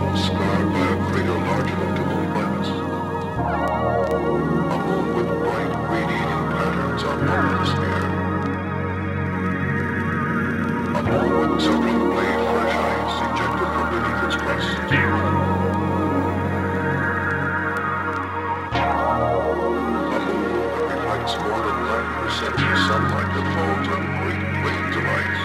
scarred by a crater large enough to hold planets. A moon with bright radiating patterns on one hemisphere. A moon with several gray flash eyes ejected from beneath its crust. A moon that reflects more than 90% of the sunlight that falls on great plains of ice.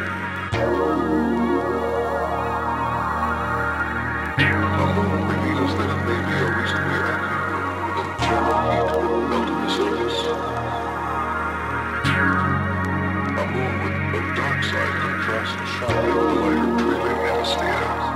A moon reveals that it may be a recently active moon with internal heat that melted the surface. A moon with a dark side contrasts sharply with the lighter trailing hemisphere.